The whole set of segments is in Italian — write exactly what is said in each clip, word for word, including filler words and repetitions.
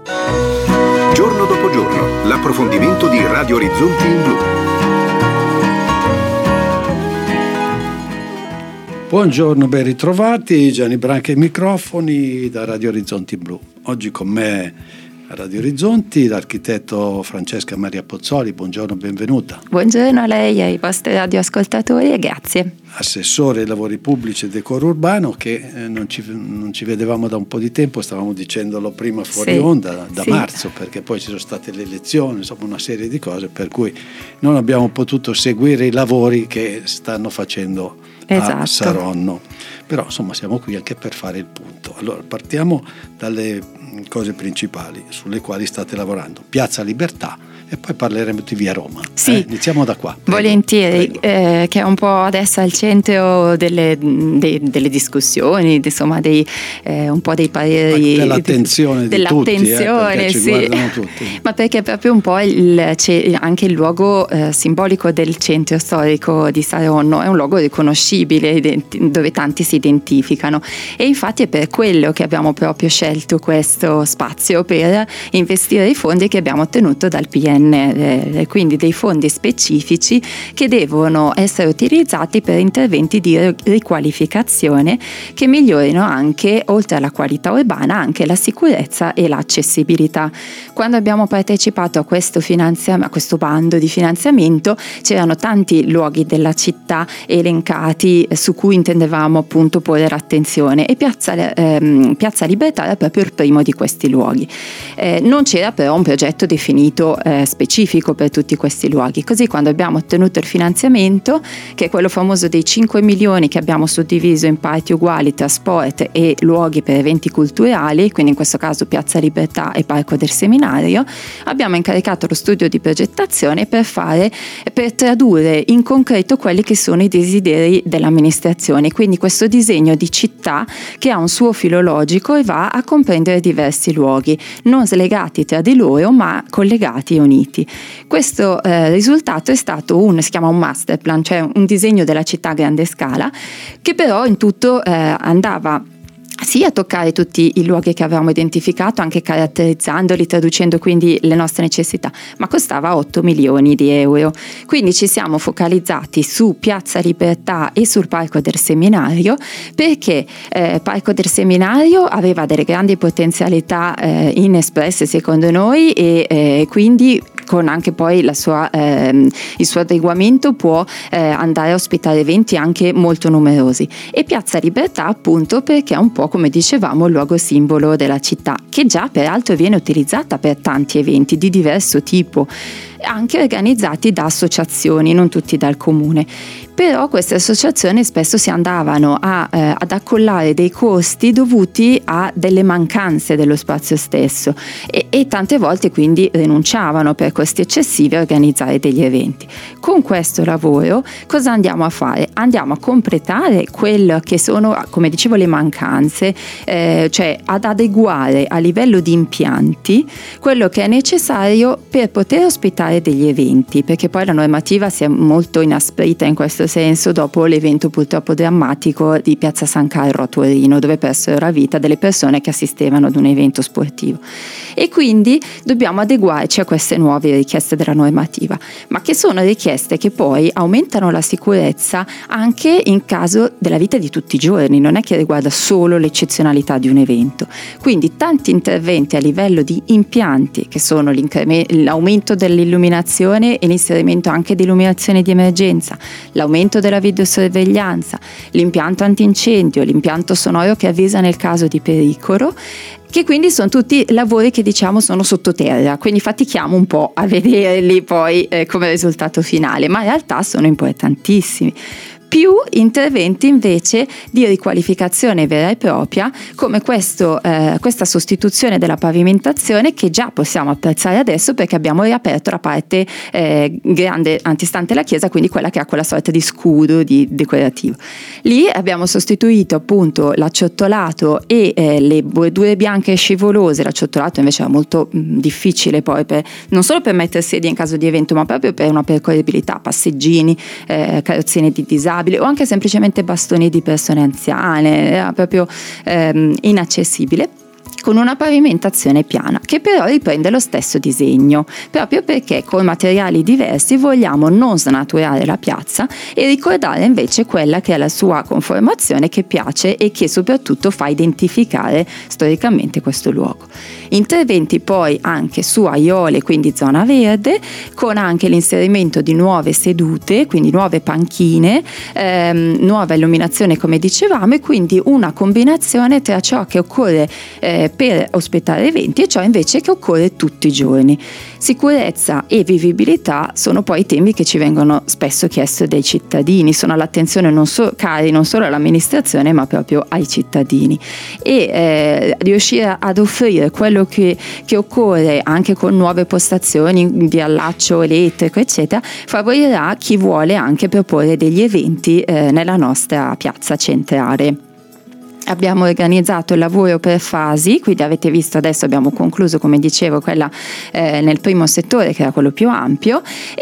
Giorno dopo giorno, l'approfondimento di Radio Orizzonti in Blu. Buongiorno, ben ritrovati. Gianni Branca ai microfoni da Radio Orizzonti in Blu. Oggi con me a Radio Orizzonti l'architetto Francesca Maria Pozzoli. Buongiorno, benvenuta. Buongiorno a lei e ai vostri radioascoltatori e grazie. Assessore ai lavori pubblici e decoro urbano, che eh, non, ci, non ci vedevamo da un po' di tempo, stavamo dicendolo prima fuori sì, onda, da sì. marzo, perché poi ci sono state le elezioni, insomma una serie di cose per cui non abbiamo potuto seguire i lavori che stanno facendo esatto. a Saronno. Però insomma siamo qui anche per fare il punto. Allora partiamo dalle cose principali sulle quali state lavorando. Piazza Libertà, e poi parleremo di via Roma. Sì, eh? Iniziamo da qua. Prego, volentieri, prego. Eh, che è un po' adesso al centro delle, dei, delle discussioni, insomma, dei, eh, un po' dei pareri. Dell'attenzione di dell'attenzione, tutti, eh, sì. ci tutti. Ma perché è proprio un po' il, c'è anche il luogo eh, simbolico del centro storico di Saronno, è un luogo riconoscibile dove tanti si identificano, e infatti è per quello che abbiamo proprio scelto questo spazio per investire i fondi che abbiamo ottenuto dal P N R R, quindi dei fondi specifici che devono essere utilizzati per interventi di riqualificazione che migliorino anche, oltre alla qualità urbana, anche la sicurezza e l'accessibilità. Quando abbiamo partecipato a questo finanziamento, a questo bando di finanziamento, c'erano tanti luoghi della città elencati su cui intendevamo appunto porre attenzione, e Piazza, ehm, Piazza Libertà era proprio il primo di questi luoghi. Eh, non c'era però un progetto definito eh, specifico per tutti questi luoghi, così quando abbiamo ottenuto il finanziamento, che è quello famoso dei cinque milioni che abbiamo suddiviso in parti uguali tra sport e luoghi per eventi culturali, quindi in questo caso Piazza Libertà e Parco del Seminario, abbiamo incaricato lo studio di progettazione per fare, per tradurre in concreto quelli che sono i desideri dell'amministrazione, quindi questo disegno di città che ha un suo filo logico e va a comprendere diversi luoghi, non slegati tra di loro ma collegati e uniti. Questo eh, risultato è stato un, si chiama un master plan, cioè un disegno della città a grande scala, che però in tutto eh, andava sì a toccare tutti i luoghi che avevamo identificato, anche caratterizzandoli, traducendo quindi le nostre necessità, ma costava otto milioni di euro. Quindi ci siamo focalizzati su Piazza Libertà e sul Parco del Seminario, perché eh, Parco del Seminario aveva delle grandi potenzialità eh, inespresse secondo noi, e eh, quindi con anche poi la sua, ehm, il suo adeguamento può eh, andare a ospitare eventi anche molto numerosi, e Piazza Libertà appunto perché è un po', come dicevamo, il luogo simbolo della città, che già peraltro viene utilizzata per tanti eventi di diverso tipo, anche organizzati da associazioni, non tutti dal comune. Però queste associazioni spesso si andavano a, eh, ad accollare dei costi dovuti a delle mancanze dello spazio stesso, e, e tante volte quindi rinunciavano per costi eccessivi a organizzare degli eventi. Con questo lavoro cosa andiamo a fare? Andiamo a completare quello che sono, come dicevo, le mancanze, eh, cioè ad adeguare a livello di impianti quello che è necessario per poter ospitare degli eventi, perché poi la normativa si è molto inasprita in questo senso dopo l'evento purtroppo drammatico di Piazza San Carlo a Torino, dove persero la vita delle persone che assistevano ad un evento sportivo, e quindi dobbiamo adeguarci a queste nuove richieste della normativa, ma che sono richieste che poi aumentano la sicurezza anche in caso della vita di tutti i giorni, non è che riguarda solo l'eccezionalità di un evento. Quindi tanti interventi a livello di impianti, che sono l'aumento dell'illuminazione e l'inserimento anche di illuminazione di emergenza, l'aumento della videosorveglianza, l'impianto antincendio, l'impianto sonoro che avvisa nel caso di pericolo, che quindi sono tutti lavori che diciamo sono sottoterra, quindi fatichiamo un po' a vederli poi eh, come risultato finale, ma in realtà sono importantissimi. Più interventi invece di riqualificazione vera e propria, come questo, eh, questa sostituzione della pavimentazione, che già possiamo apprezzare adesso perché abbiamo riaperto la parte eh, grande antistante la chiesa, quindi quella che ha quella sorta di scudo di decorativo. Lì abbiamo sostituito appunto l'acciottolato e eh, le bordure bianche scivolose. L'acciottolato invece era molto mh, difficile poi per, non solo per mettere sedie in caso di evento, ma proprio per una percorribilità, passeggini, eh, carrozzine di disabili o anche semplicemente bastoni di persone anziane, era proprio ehm, inaccessibile. con una pavimentazione piana che però riprende lo stesso disegno, proprio perché con materiali diversi vogliamo non snaturare la piazza e ricordare invece quella che è la sua conformazione, che piace e che soprattutto fa identificare storicamente questo luogo. Interventi poi anche su aiole, quindi zona verde, con anche l'inserimento di nuove sedute, quindi nuove panchine, ehm, nuova illuminazione come dicevamo, e quindi una combinazione tra ciò che occorre eh, per ospitare eventi e ciò invece che occorre tutti i giorni. Sicurezza e vivibilità sono poi temi che ci vengono spesso chiesti dai cittadini, sono all'attenzione non so, cari non solo all'amministrazione ma proprio ai cittadini, e eh, riuscire ad offrire quello che, che occorre anche con nuove postazioni di allaccio elettrico eccetera favorirà chi vuole anche proporre degli eventi eh, nella nostra piazza centrale. Abbiamo organizzato il lavoro per fasi, quindi avete visto adesso abbiamo concluso, come dicevo, quella eh, nel primo settore che era quello più ampio,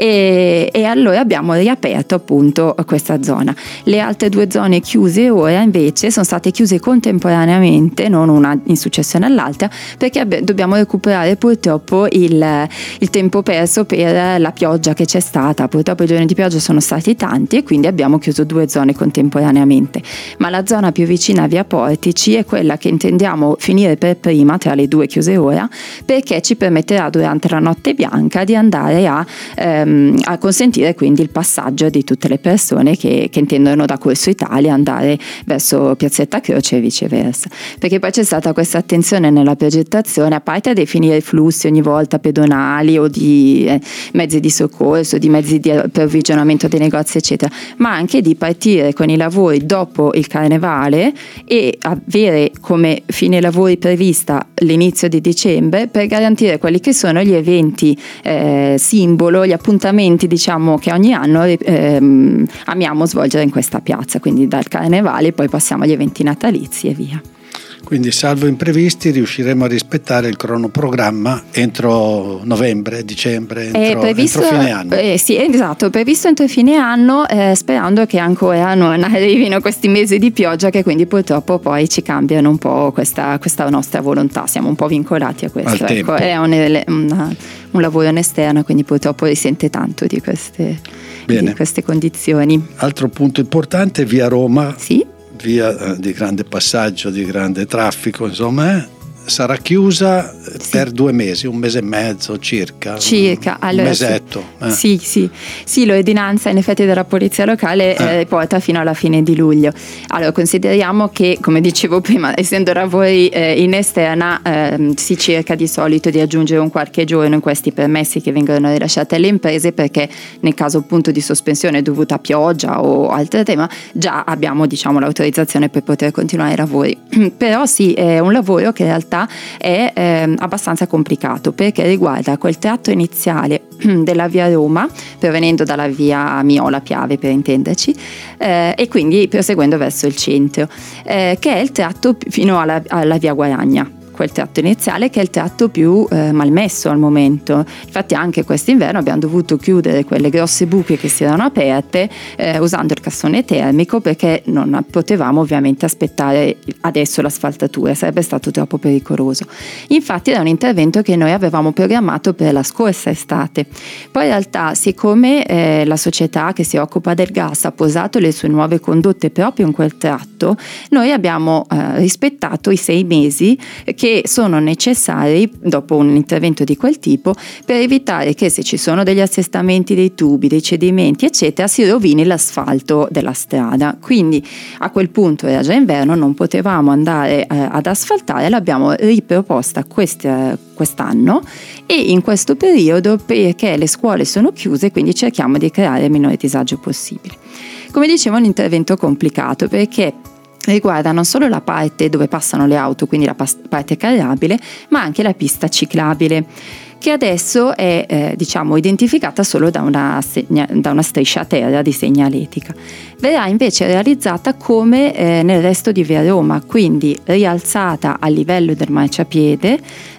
e, e allora abbiamo riaperto appunto questa zona. Le altre due zone chiuse ora invece sono state chiuse contemporaneamente, non una in successione all'altra, perché abbi- dobbiamo recuperare purtroppo il, il tempo perso per la pioggia che c'è stata. Purtroppo i giorni di pioggia sono stati tanti e quindi abbiamo chiuso due zone contemporaneamente, ma la zona più vicina a Via Portici è quella che intendiamo finire per prima tra le due chiuse ora, perché ci permetterà durante la notte bianca di andare a, ehm, a consentire quindi il passaggio di tutte le persone che, che intendono da Corso Italia andare verso Piazzetta Croce e viceversa, perché poi c'è stata questa attenzione nella progettazione, a parte a definire i flussi ogni volta pedonali o di eh, mezzi di soccorso, di mezzi di approvvigionamento dei negozi eccetera, ma anche di partire con i lavori dopo il Carnevale e avere come fine lavori prevista l'inizio di dicembre per garantire quelli che sono gli eventi eh, simbolo, gli appuntamenti diciamo che ogni anno eh, amiamo svolgere in questa piazza, quindi dal Carnevale poi passiamo agli eventi natalizi e via. Quindi salvo imprevisti riusciremo a rispettare il cronoprogramma entro novembre, dicembre, entro, previsto, entro fine anno. Eh, sì, esatto, previsto entro fine anno, eh, sperando che ancora non arrivino questi mesi di pioggia che quindi purtroppo poi ci cambiano un po' questa, questa nostra volontà, siamo un po' vincolati a questo. Ecco, è un, una, un lavoro in esterno, quindi purtroppo risente tanto di queste, di queste condizioni. Altro punto importante, Via Roma. Sì. Via di grande passaggio, di grande traffico, insomma, eh? sarà chiusa sì. per due mesi, un mese e mezzo circa, circa un allora, mesetto. Sì. Eh. sì, sì, sì, l'ordinanza in effetti della polizia locale eh. Eh, porta fino alla fine di luglio. Allora consideriamo che, come dicevo prima, essendo lavori eh, in esterna eh, si cerca di solito di aggiungere un qualche giorno in questi permessi che vengono rilasciati alle imprese, perché nel caso appunto di sospensione dovuta a pioggia o altro tema già abbiamo diciamo l'autorizzazione per poter continuare i lavori. Però sì, è un lavoro che in realtà è eh, abbastanza complicato, perché riguarda quel tratto iniziale della Via Roma, provenendo dalla Via Miola Piave per intenderci, eh, e quindi proseguendo verso il centro, eh, che è il tratto fino alla, alla Via Guaragna. Quel tratto iniziale che è il tratto più eh, malmesso al momento. Infatti anche quest'inverno abbiamo dovuto chiudere quelle grosse buche che si erano aperte eh, usando il cassone termico, perché non potevamo ovviamente aspettare adesso l'asfaltatura, sarebbe stato troppo pericoloso. Infatti era un intervento che noi avevamo programmato per la scorsa estate. Poi in realtà, siccome eh, la società che si occupa del gas ha posato le sue nuove condotte proprio in quel tratto, noi abbiamo eh, rispettato i sei mesi che sono necessari dopo un intervento di quel tipo per evitare che, se ci sono degli assestamenti dei tubi, dei cedimenti eccetera, si rovini l'asfalto della strada. Quindi a quel punto era già inverno, non potevamo andare eh, ad asfaltare, l'abbiamo riproposta quest- quest'anno e in questo periodo, perché le scuole sono chiuse, quindi cerchiamo di creare il minore disagio possibile. Come dicevo, è un intervento complicato perché riguarda non solo la parte dove passano le auto, quindi la parte carrabile, ma anche la pista ciclabile, che adesso è eh, diciamo identificata solo da una, segna, da una striscia a terra di segnaletica. Verrà invece realizzata come eh, nel resto di Via Roma, quindi rialzata a livello del marciapiede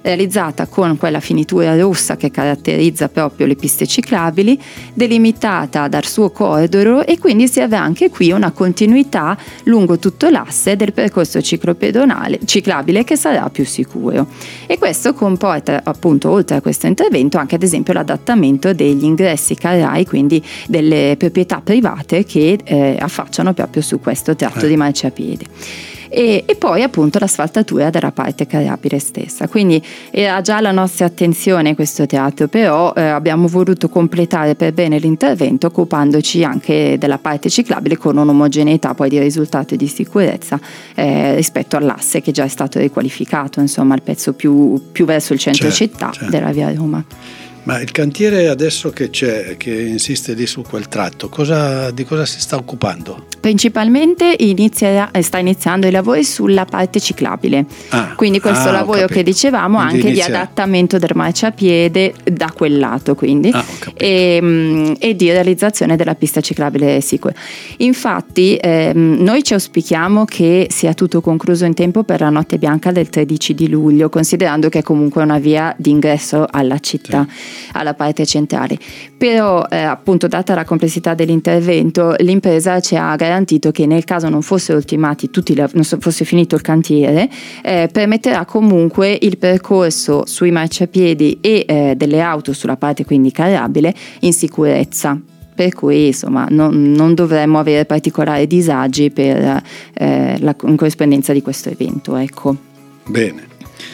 realizzata con quella finitura rossa che caratterizza proprio le piste ciclabili, delimitata dal suo cordolo, e quindi si avrà anche qui una continuità lungo tutto l'asse del percorso ciclopedonale ciclabile che sarà più sicuro. E questo comporta appunto, oltre a questo intervento, anche ad esempio l'adattamento degli ingressi carrai, quindi delle proprietà private che eh, affacciano proprio su questo tratto eh. di marciapiede. E, e poi appunto l'asfaltatura della parte carrabile stessa. Quindi era già la nostra attenzione questo teatro, però eh, abbiamo voluto completare per bene l'intervento occupandoci anche della parte ciclabile con un'omogeneità poi di risultati di sicurezza eh, rispetto all'asse che già è stato riqualificato, insomma il pezzo più, più verso il centro certo, città certo. della via Roma. Ma il cantiere adesso che c'è, che insiste lì su quel tratto, cosa, di cosa si sta occupando? Principalmente inizia, sta iniziando i lavori sulla parte ciclabile, ah, quindi questo ah, lavoro che dicevamo quindi anche inizia... di adattamento del marciapiede da quel lato, quindi ah, e, e di realizzazione della pista ciclabile sicura. Infatti ehm, noi ci auspichiamo che sia tutto concluso in tempo per la notte bianca del tredici di luglio, considerando che è comunque una via di ingresso alla città, sì. alla parte centrale. Però eh, appunto, data la complessità dell'intervento, l'impresa ci ha garantito che nel caso non fossero ultimati tutti i, non fosse finito il cantiere, eh, permetterà comunque il percorso sui marciapiedi e eh, delle auto sulla parte quindi carrabile in sicurezza. Per cui insomma non, non dovremmo avere particolari disagi per eh, la corrispondenza di questo evento, ecco. Bene.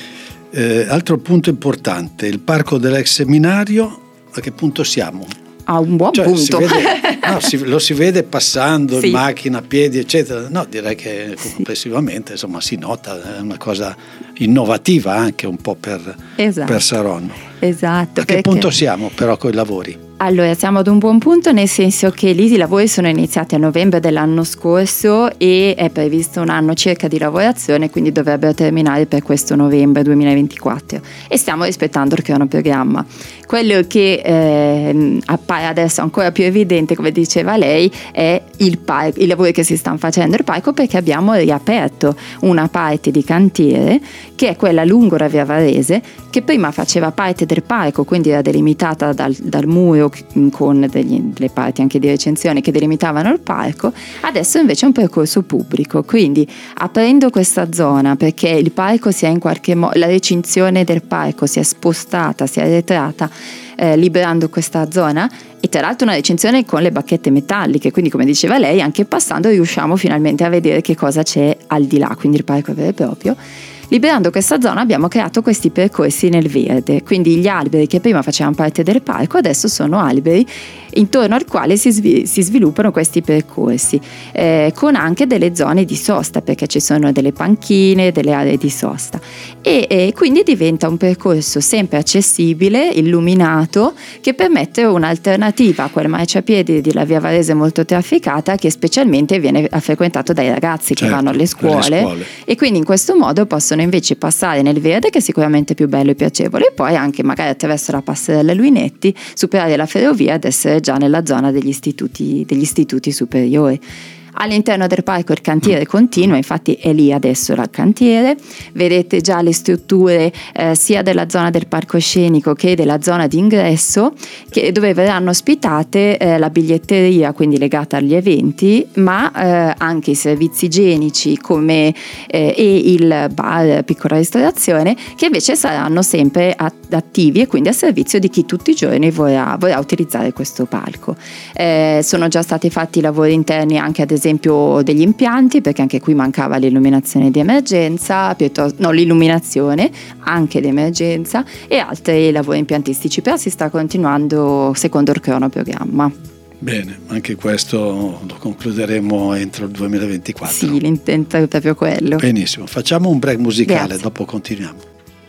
Eh, altro punto importante, il parco dell'ex seminario, a che punto siamo? A un buon cioè, punto. Si vede, no, si, lo si vede passando sì. in macchina, a piedi, eccetera. No, direi che complessivamente insomma si nota, è una cosa innovativa anche un po' per, esatto. per Saronno. Esatto. A che punto siamo però con i lavori? Allora, siamo ad un buon punto, nel senso che lì i lavori sono iniziati a novembre dell'anno scorso e è previsto un anno circa di lavorazione, quindi dovrebbero terminare per questo novembre duemilaventiquattro, e stiamo rispettando il cronoprogramma. Quello che eh, appare adesso ancora più evidente, come diceva lei, è il parco, i lavori che si stanno facendo al parco, perché abbiamo riaperto una parte di cantiere che è quella lungo la via Varese, che prima faceva parte del parco, quindi era delimitata dal, dal muro con degli, delle parti anche di recinzione che delimitavano il parco. Adesso invece è un percorso pubblico, quindi aprendo questa zona, perché il parco si è in qualche modo, la recinzione del parco si è spostata, si è arretrata, eh, liberando questa zona, e tra l'altro una recinzione con le bacchette metalliche, quindi come diceva lei anche passando riusciamo finalmente a vedere che cosa c'è al di là, quindi il parco è vero e proprio. Liberando questa zona abbiamo creato questi percorsi nel verde, quindi gli alberi che prima facevano parte del parco adesso sono alberi intorno al quale si, svi- si sviluppano questi percorsi, eh, con anche delle zone di sosta, perché ci sono delle panchine, delle aree di sosta, e, e quindi diventa un percorso sempre accessibile, illuminato, che permette un'alternativa a quel marciapiede della via Varese molto trafficata, che specialmente viene frequentato dai ragazzi che certo, vanno alle scuole, alle scuole, e quindi in questo modo possono invece passare nel verde, che è sicuramente più bello e piacevole, e poi anche magari attraverso la passerella Luinetti superare la ferrovia ed essere già nella zona degli istituti, degli istituti superiori. All'interno del parco il cantiere continua, infatti è lì adesso il cantiere, vedete già le strutture eh, sia della zona del parco scenico che della zona di ingresso, che, dove verranno ospitate eh, la biglietteria, quindi legata agli eventi, ma eh, anche i servizi igienici come eh, e il bar, piccola ristorazione, che invece saranno sempre attivi e quindi a servizio di chi tutti i giorni vorrà, vorrà utilizzare questo parco. Eh, sono già stati fatti i lavori interni anche ad esempio esempio degli impianti, perché anche qui mancava l'illuminazione di emergenza, piuttosto, no, l'illuminazione anche di emergenza, e altri lavori impiantistici, però si sta continuando secondo il cronoprogramma. Bene, anche questo lo concluderemo entro il duemilaventiquattro. Sì, l'intento è proprio quello. Benissimo, facciamo un break musicale. Grazie. Dopo continuiamo.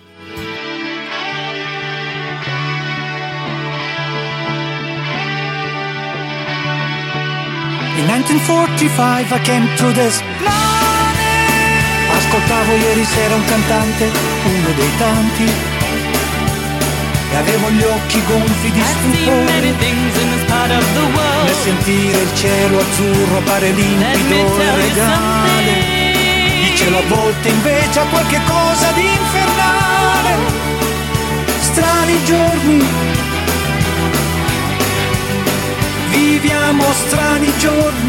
In nineteen forty-five I came to this planet. Ascoltavo ieri sera un cantante, uno dei tanti, e avevo gli occhi gonfi di stupore nel sentire il cielo azzurro pare limpido e regale. Il cielo a volte invece ha qualche cosa di infernale, strani giorni, viviamo strani giorni.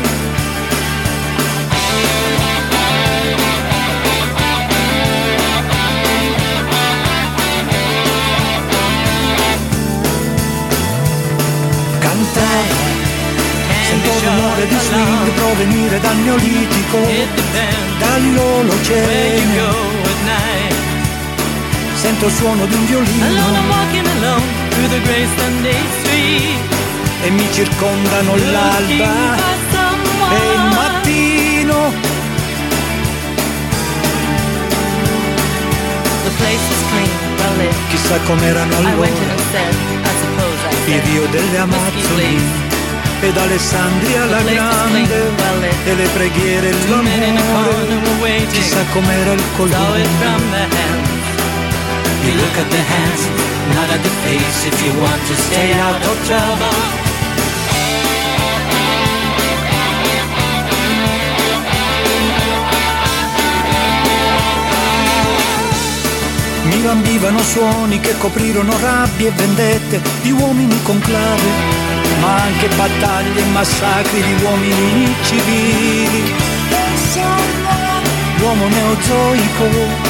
Cantare, sento l'umore di swing provenire dal neolitico, dall'Olocene. Sento il suono di un violino e mi circondano l'alba e il mattino. Chissà com'erano allora il Rio delle Amazzoni ed Alessandria la Grande e le preghiere e l'amore. Chissà com'era il colore. You look at the hands, not at the face, if you want to stay out of trouble. Mi lambivano suoni che coprirono rabbie e vendette di uomini con clave, ma anche battaglie e massacri di uomini civili. L'uomo neozoico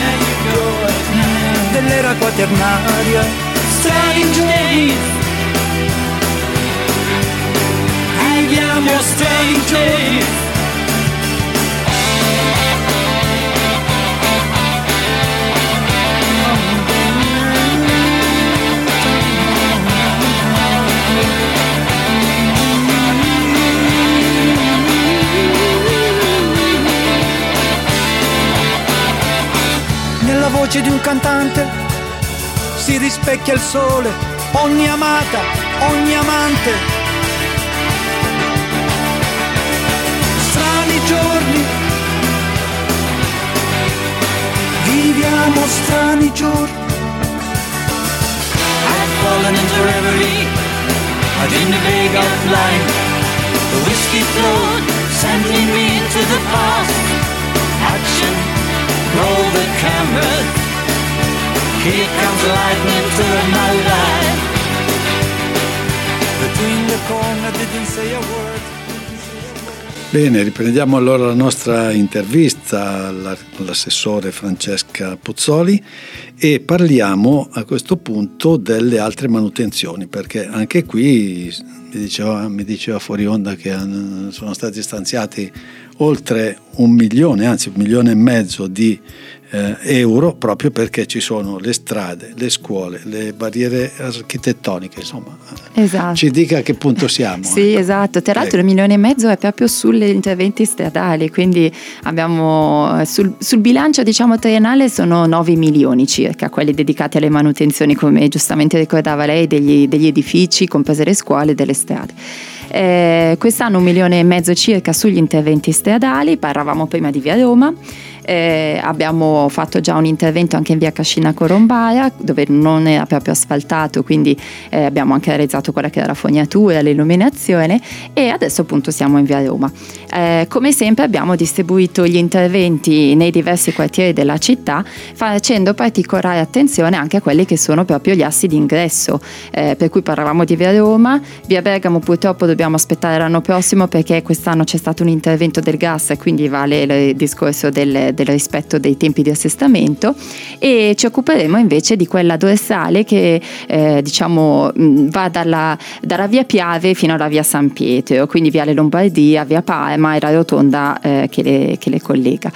dell'era quaternaria, strani giorni, viviamo strani giorni. Nella voce di un cantante si rispecchia il sole, ogni amata, ogni amante. Strani giorni, viviamo strani giorni. I've fallen into reverie, I didn't vague outline. The whiskey flowed, sending me into the past. Action. Roll the cameras, here comes lightning to my life. Between the corner didn't say a word. Bene, riprendiamo allora la nostra intervista all'assessore Francesca Pozzoli e parliamo a questo punto delle altre manutenzioni, perché anche qui mi diceva, mi diceva fuori onda che sono stati stanziati oltre un milione, anzi un milione e mezzo di eh, euro proprio perché ci sono le strade, le scuole, le barriere architettoniche, insomma. Esatto. Ci dica a che punto siamo. Sì, ecco. Esatto, tra l'altro il milione e mezzo è proprio sugli interventi stradali, quindi abbiamo sul, sul bilancio diciamo triennale sono nove milioni circa quelli dedicati alle manutenzioni, come giustamente ricordava lei, degli, degli edifici, comprese le scuole e delle strade. Eh, quest'anno un milione e mezzo circa sugli interventi stradali, parlavamo prima di Via Roma. Eh, abbiamo fatto già un intervento anche in via Cascina Corombara dove non era proprio asfaltato, quindi eh, abbiamo anche realizzato quella che era la fognatura, l'illuminazione, e adesso appunto siamo in via Roma. Eh, come sempre abbiamo distribuito gli interventi nei diversi quartieri della città, facendo particolare attenzione anche a quelli che sono proprio gli assi d'ingresso, eh, per cui parlavamo di via Roma. Via Bergamo purtroppo dobbiamo aspettare l'anno prossimo perché quest'anno c'è stato un intervento del gas e quindi vale il discorso del del rispetto dei tempi di assestamento, e ci occuperemo invece di quella dorsale che eh, diciamo va dalla, dalla via Piave fino alla via San Pietro, quindi viale Lombardia, via Parma e la rotonda eh, che, le, che le collega.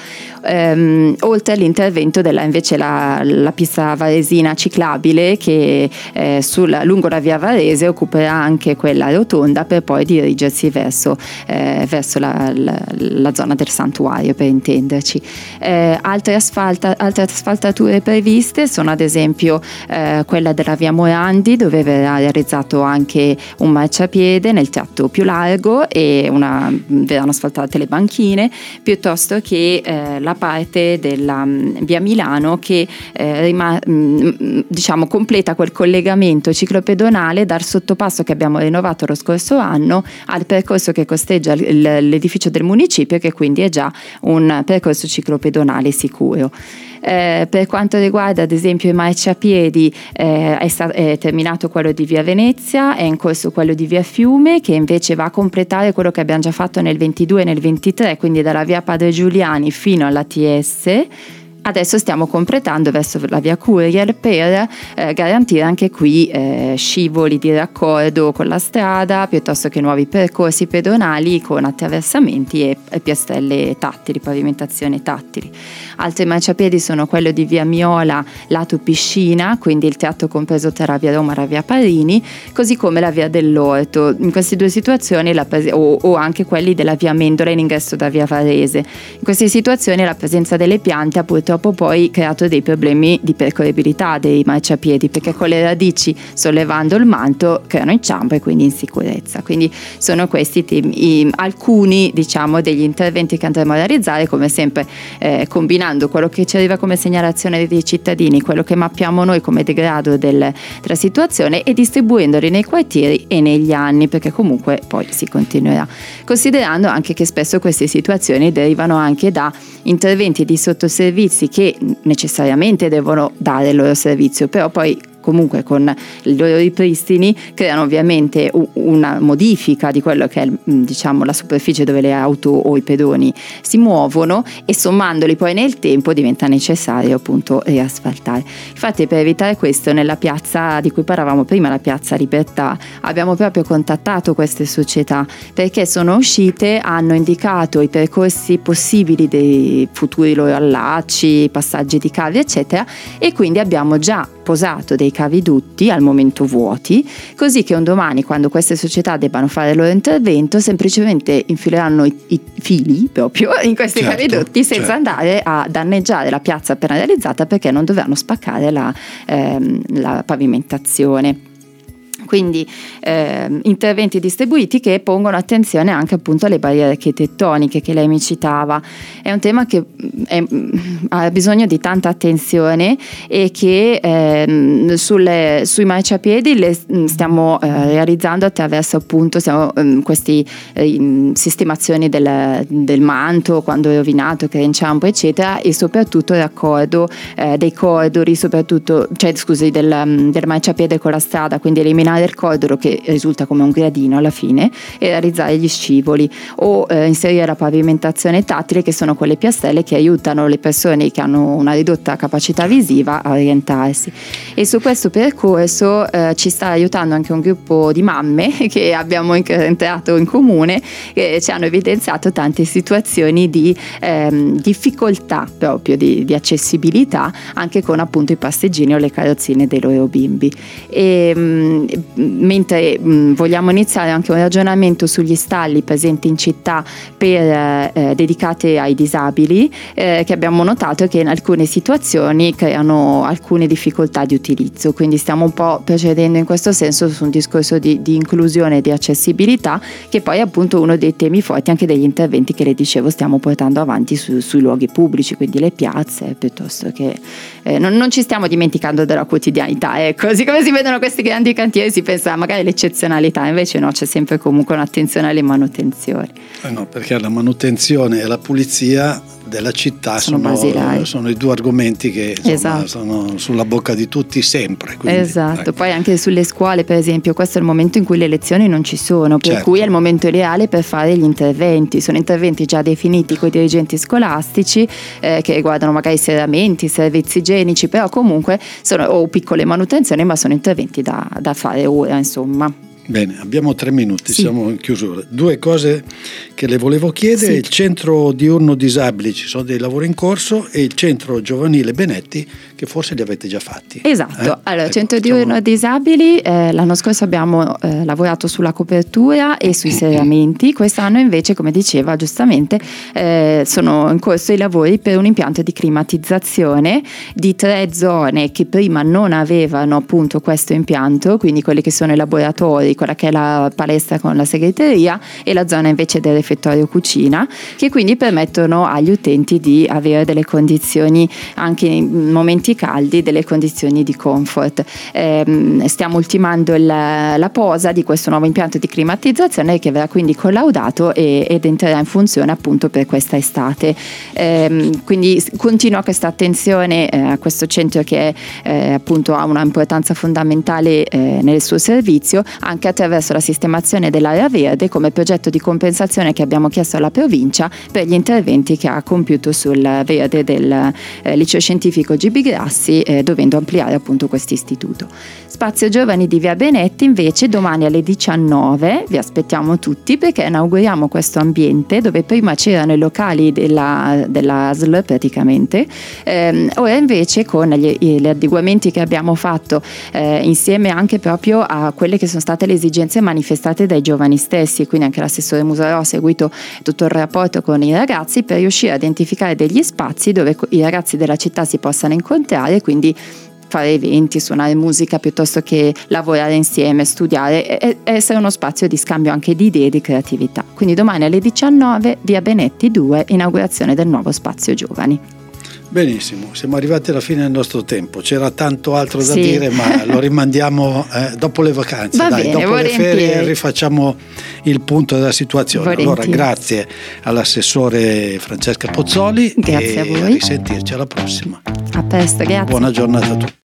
Ehm, oltre all'intervento della invece la, la pista varesina ciclabile che eh, sulla, lungo la via Varese occuperà anche quella rotonda per poi dirigersi verso, eh, verso la, la, la zona del santuario, per intenderci. Eh, altre, asfalta, altre asfaltature previste sono ad esempio eh, quella della via Morandi, dove verrà realizzato anche un marciapiede nel tratto più largo e una, verranno asfaltate le banchine, piuttosto che eh, la parte della um, via Milano che eh, rima, mh, diciamo completa quel collegamento ciclopedonale dal sottopasso che abbiamo rinnovato lo scorso anno al percorso che costeggia l- l'edificio del municipio, che quindi è già un percorso ciclopedonale pericolo pedonale sicuro. Eh, per quanto riguarda ad esempio i marciapiedi, eh, è, sta- è terminato quello di via Venezia, è in corso quello di via Fiume, che invece va a completare quello che abbiamo già fatto nel ventidue e nel ventitré, quindi dalla via Padre Giuliani fino alla T S. Adesso stiamo completando verso la via Courier per eh, garantire anche qui eh, scivoli di raccordo con la strada, piuttosto che nuovi percorsi pedonali con attraversamenti e, e piastrelle tattili, pavimentazione tattili. Altri marciapiedi sono quello di via Miola lato piscina, quindi il tratto compreso tra via Roma e la via Parini, così come la via dell'Orto. In queste due situazioni la pres- o, o anche quelli della via Mendola in ingresso da via Varese. In queste situazioni la presenza delle piante ha purtroppo poi creato dei problemi di percorribilità dei marciapiedi, perché con le radici sollevando il manto creano inciampo e quindi insicurezza. Quindi sono questi temi, i, alcuni diciamo degli interventi che andremo a realizzare, come sempre eh, combinando quello che ci arriva come segnalazione dei cittadini, quello che mappiamo noi come degrado del, della situazione, e distribuendoli nei quartieri e negli anni, perché comunque poi si continuerà, considerando anche che spesso queste situazioni derivano anche da interventi di sottoservizi che necessariamente devono dare il loro servizio, però poi comunque con i loro ripristini creano ovviamente una modifica di quello che è, diciamo, la superficie dove le auto o i pedoni si muovono, e sommandoli poi nel tempo diventa necessario appunto riasfaltare. Infatti, per evitare questo, nella piazza di cui parlavamo prima, la piazza Libertà, abbiamo proprio contattato queste società, perché sono uscite, hanno indicato i percorsi possibili dei futuri loro allacci, passaggi di cavi eccetera, e quindi abbiamo già posato dei cavidutti al momento vuoti, così che un domani, quando queste società debbano fare il loro intervento, semplicemente infileranno i, i fili proprio in questi certo, cavidutti senza certo. andare a danneggiare la piazza appena realizzata, perché non dovranno spaccare la, ehm, la pavimentazione. Quindi eh, interventi distribuiti che pongono attenzione anche appunto alle barriere architettoniche che lei mi citava. È un tema che è, ha bisogno di tanta attenzione e che eh, sulle, sui marciapiedi le stiamo eh, realizzando attraverso appunto stiamo, eh, queste eh, sistemazioni del, del manto quando è rovinato, che è inciampo eccetera, e soprattutto il raccordo eh, dei cordoli, soprattutto cioè scusi del, del marciapiede con la strada, quindi eliminare del cordolo che risulta come un gradino alla fine e realizzare gli scivoli, o eh, inserire la pavimentazione tattile, che sono quelle piastrelle che aiutano le persone che hanno una ridotta capacità visiva a orientarsi. E su questo percorso eh, ci sta aiutando anche un gruppo di mamme che abbiamo entrato in comune, che ci hanno evidenziato tante situazioni di ehm, difficoltà proprio di, di accessibilità, anche con appunto i passeggini o le carrozzine dei loro bimbi. E, mh, mentre mh, vogliamo iniziare anche un ragionamento sugli stalli presenti in città per, eh, dedicati ai disabili, eh, che abbiamo notato che in alcune situazioni creano alcune difficoltà di utilizzo, quindi stiamo un po' procedendo in questo senso su un discorso di, di inclusione e di accessibilità, che poi è appunto uno dei temi forti anche degli interventi che le dicevo stiamo portando avanti su, sui luoghi pubblici, quindi le piazze, piuttosto che eh, non, non ci stiamo dimenticando della quotidianità, ecco, siccome si vedono questi grandi cantieri si pensa magari all'eccezionalità, invece no, c'è sempre comunque un'attenzione alle manutenzioni. Eh no, perché la manutenzione e la pulizia della città sono, sono, sono i due argomenti che insomma, esatto. sono sulla bocca di tutti sempre. Quindi, esatto, ecco. Poi anche sulle scuole per esempio questo è il momento in cui le lezioni non ci sono, per certo. cui è il momento ideale per fare gli interventi, sono interventi già definiti con i dirigenti scolastici eh, che riguardano magari serramenti, servizi igienici, però comunque sono o piccole manutenzioni, ma sono interventi da, da fare ora insomma. Bene, abbiamo tre minuti, sì. siamo in chiusura. Due cose che le volevo chiedere: sì. Il centro diurno disabili, ci sono dei lavori in corso, e il centro giovanile Benetti, che forse li avete già fatti. Esatto, eh? allora ecco, centro diurno facciamo... disabili, eh, l'anno scorso abbiamo eh, lavorato sulla copertura e sui serramenti, quest'anno invece, come diceva giustamente, eh, sono in corso i lavori per un impianto di climatizzazione di tre zone che prima non avevano appunto questo impianto, quindi quelli che sono i laboratori piccola, che è la palestra con la segreteria, e la zona invece del refettorio cucina, che quindi permettono agli utenti di avere delle condizioni, anche in momenti caldi, delle condizioni di comfort. Eh, stiamo ultimando la, la posa di questo nuovo impianto di climatizzazione, che verrà quindi collaudato e, ed entrerà in funzione appunto per questa estate. Eh, quindi continua questa attenzione eh, a questo centro che eh, appunto ha una importanza fondamentale eh, nel suo servizio, anche attraverso la sistemazione dell'area verde come progetto di compensazione che abbiamo chiesto alla provincia per gli interventi che ha compiuto sul verde del eh, liceo scientifico G B Grassi, eh, dovendo ampliare appunto questo istituto. Spazio Giovani di Via Benetti invece domani alle diciannove vi aspettiamo tutti, perché inauguriamo questo ambiente dove prima c'erano i locali della, della A S L praticamente, eh, ora invece con gli, gli adeguamenti che abbiamo fatto eh, insieme anche proprio a quelle che sono state le esigenze manifestate dai giovani stessi, quindi anche l'assessore Muserò ha seguito tutto il rapporto con i ragazzi per riuscire a identificare degli spazi dove i ragazzi della città si possano incontrare, quindi fare eventi, suonare musica piuttosto che lavorare insieme, studiare e essere uno spazio di scambio anche di idee e di creatività. Quindi domani alle diciannove Via Benetti due, inaugurazione del nuovo Spazio Giovani. Benissimo, siamo arrivati alla fine del nostro tempo, c'era tanto altro da sì. dire, ma lo rimandiamo eh, dopo le vacanze. Va Dai, bene, dopo volentieri. le ferie rifacciamo il punto della situazione. Volentieri. Allora grazie all'assessore Francesca Pozzoli, grazie e a voi, a risentirci alla prossima. a presto, grazie. Buona giornata a tutti.